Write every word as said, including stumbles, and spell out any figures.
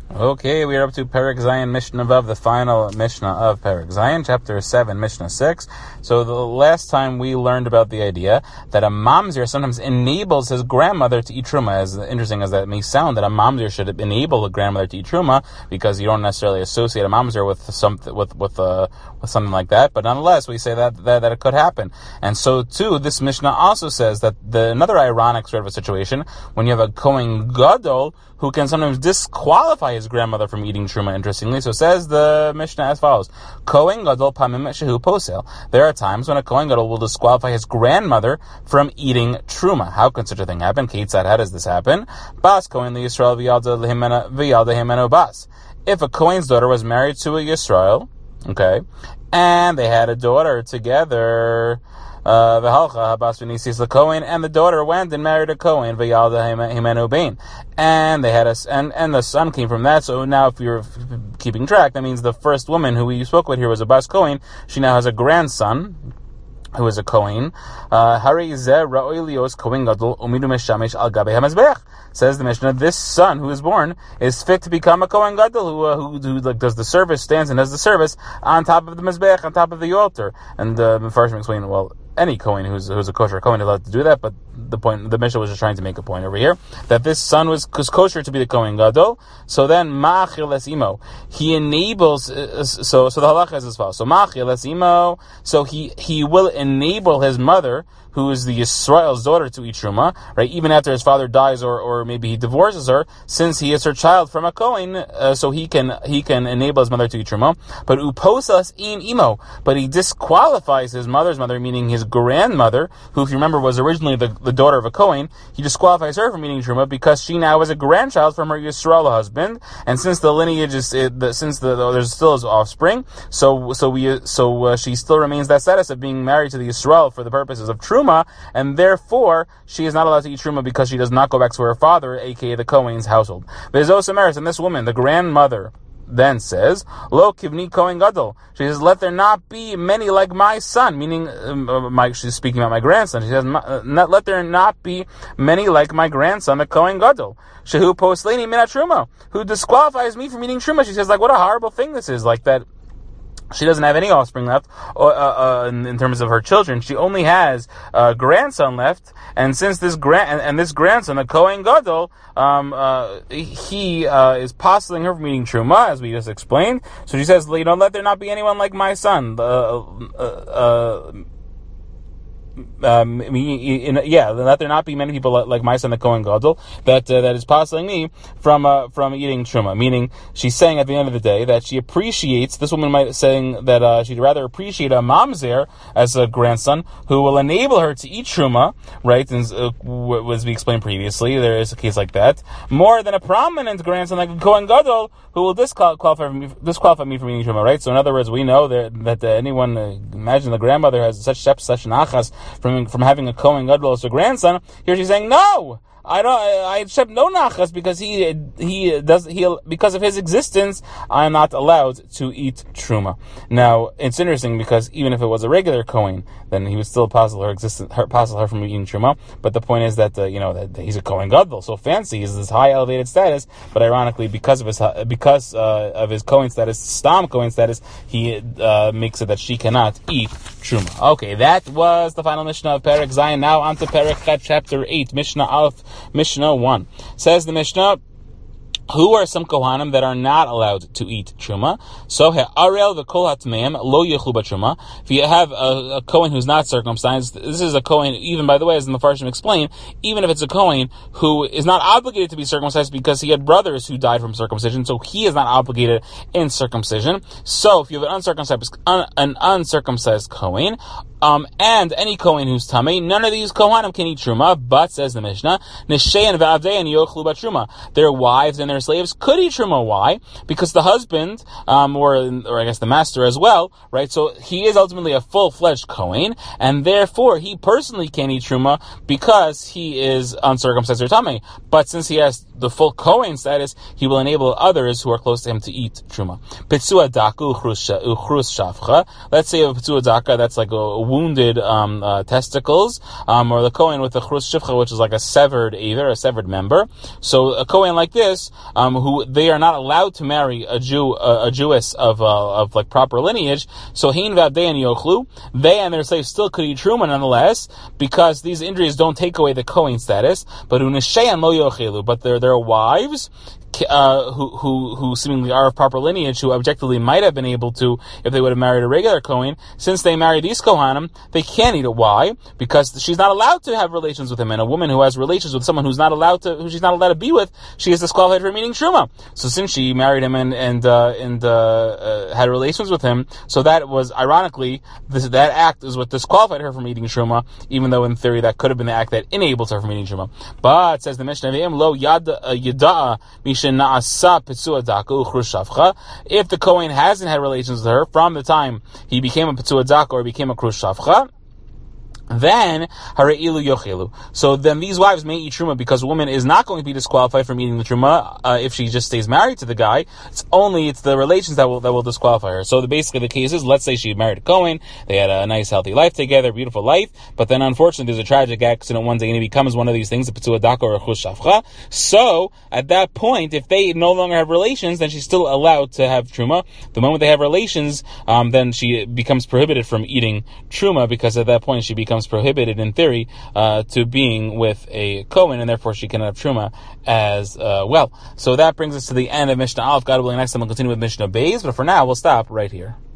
Okay, we are up to Perek Zayin Mishnah Vav, the final Mishnah of Perek Zayin, chapter seven, Mishnah six. So the last time we learned about the idea that a mamzer sometimes enables his grandmother to eat truma. As interesting as that may sound, that a mamzer should enable a grandmother to eat truma, because you don't necessarily associate a mamzer with something with with uh, with something like that. But nonetheless, we say that, that that it could happen. And so too, this Mishnah also says that the another ironic sort of a situation when you have a Kohen Gadol who can sometimes disqualify his grandmother from eating truma, interestingly. So says the Mishnah as follows: Kohen Gadol pamim shehu posel. There are times when a Kohen Gadol will disqualify his grandmother from eating truma. How can such a thing happen? Ketzad, how does this happen? Bas Kohen li Yisrael v'yalda himeno bas. If a Kohen's daughter was married to a Yisrael, okay, and they had a daughter together, Uh, and the daughter went and married a Kohen, and they had a, and, and the son came from that. So now, if you're keeping track, that means the first woman who we spoke with here was a Bas Kohen. She now has a grandson who is a Kohen. Uh, Says the Mishnah, this son who is born is fit to become a Kohen Gadol, who, uh, who, who like does the service, stands and does the service on top of the Mizbeach, on top of the altar. And the uh, Mefarshim explain, well, any Kohen who's who's a kosher Kohen is allowed to do that, but the point, the Mishnah was just trying to make a point over here, that this son was, was kosher to be the Kohen Gadol. So then, Ma'achil es imo, he enables, uh, so so the halacha is as follows. So Ma'achil es imo, so he, he will enable his mother, who is the Yisrael's daughter, to eat truma, right? Even after his father dies, or, or maybe he divorces her, since he is her child from a Kohen, uh, so he can he can enable his mother to eat truma. But uposas in imo, but he disqualifies his mother's mother, meaning his grandmother, who, if you remember, was originally the, the daughter of a Kohen. He disqualifies her from eating truma because she now is a grandchild from her Yisrael husband, and since the lineage is it, the, since the, the there's still his offspring, so so we so uh, she still remains that status of being married to the Yisrael for the purposes of truma. And therefore, she is not allowed to eat truma because she does not go back to her father, aka the Kohen's household. Vezosemeres, and this woman, the grandmother, then says, Lo kivni Kohen Gadol. She says, let there not be many like my son, meaning, um, my, she's speaking about my grandson. She says, not, let there not be many like my grandson, the Kohen Gadol. Shehu posleni mina truma, who disqualifies me from eating truma. She says, like, what a horrible thing this is, like that. She doesn't have any offspring left, uh, uh, in, in terms of her children. She only has a grandson left, and since this grand and, and this grandson, the Kohen Gadol, um, uh, he uh, is postling her from eating truma, as we just explained. So she says, you know, let there not be anyone like my son. Uh, uh, uh, Um, in, yeah, let there not be many people like my son, the Kohen Gadol, that uh, that is postling me from uh, from eating truma. Meaning, she's saying at the end of the day that she appreciates. This woman might be saying that uh, she'd rather appreciate a mamzer as a grandson who will enable her to eat truma, right? And uh, as we explained previously, there is a case like that, more than a prominent grandson like a Kohen Gadol who will disqualify me, disqualify me from eating truma, right? So in other words, we know that that uh, anyone, uh, imagine the grandmother has such shep, such nachas from from having a Kohen Gadol as a grandson. Here she's saying, no, I don't. I accept no nachas because he he does he because of his existence. I'm not allowed to eat truma. Now it's interesting because even if it was a regular Kohen, then he would still puzzle her existence, her, puzzle her from eating truma. But the point is that uh, you know that, that he's a Kohen Gadol, so fancy, he's this high elevated status. But ironically, because of his because uh, of his Kohen status, Stam Kohen status, he uh, makes it that she cannot eat truma. Okay, that was the final Mishnah of Perek Zayin. Now on to Perek Chet, chapter eight, Mishnah Aleph. Mishnah one. Says the Mishnah, who are some Kohanim that are not allowed to eat truma? So Ariel v'kol hatmeim lo yechlu b'truma. If you have a, a Kohen who's not circumcised, this is a Kohen, even by the way, as the Mefarshim explain, even if it's a Kohen who is not obligated to be circumcised because he had brothers who died from circumcision, so he is not obligated in circumcision. So if you have an uncircumcised, un, an uncircumcised Kohen, Um, and any Kohen who's tamei, none of these Kohanim can eat truma, but, says the Mishnah, Neshei and V'avdei and yochlu b'truma. Their wives and their slaves could eat truma. Why? Because the husband, um, or, or I guess the master as well, right? So he is ultimately a full-fledged Kohen, and therefore he personally can't eat truma because he is uncircumcised or tamei. But since he has the full Kohen status, he will enable others who are close to him to eat truma. Pitzua daku uchrus shafcha. Let's say a pitzua daka, that's like a wounded um, uh, testicles, um, or the Kohen with the chrus shifcha, which is like a severed either, a severed member. So a Kohen like this, um, who they are not allowed to marry a Jew, uh, a Jewess of uh, of like proper lineage. So hein v'avdei and yochlu, they and their slaves still could eat truma nonetheless, because these injuries don't take away the Kohen status. But u'nesheyan lo yochelu, but their their wives. Uh, who who who seemingly are of proper lineage, who objectively might have been able to if they would have married a regular Kohen, since they married these Kohanim, they can't eat it. Why? Because she's not allowed to have relations with him, and a woman who has relations with someone who's not allowed to, who she's not allowed to be with, she is disqualified from eating truma. So since she married him and and uh, and uh, uh, had relations with him, so that was ironically this, that act is what disqualified her from eating truma, even though in theory that could have been the act that enables her from eating truma. But says the Mishnah, lo yad yada'a if the Kohen hasn't had relations with her from the time he became a Petzuah Daka or became a Krus Shavcha, then hareilu yochelu. So then these wives may eat truma, because a woman is not going to be disqualified from eating the truma uh, if she just stays married to the guy. It's only it's the relations that will that will disqualify her. So the, basically the case is, let's say she married a Kohen, they had a nice healthy life together, beautiful life, but then unfortunately there's a tragic accident one day and he becomes one of these things, a Petzuah Daka or a Chus Shavcha. So at that point, if they no longer have relations, then she's still allowed to have truma. The moment they have relations, um, then she becomes prohibited from eating truma, because at that point she becomes prohibited in theory uh, to being with a Kohen, and therefore she cannot have truma as uh, well. So that brings us to the end of Mishnah Aleph. God willing, next time we'll continue with Mishnah Beis, but for now we'll stop right here.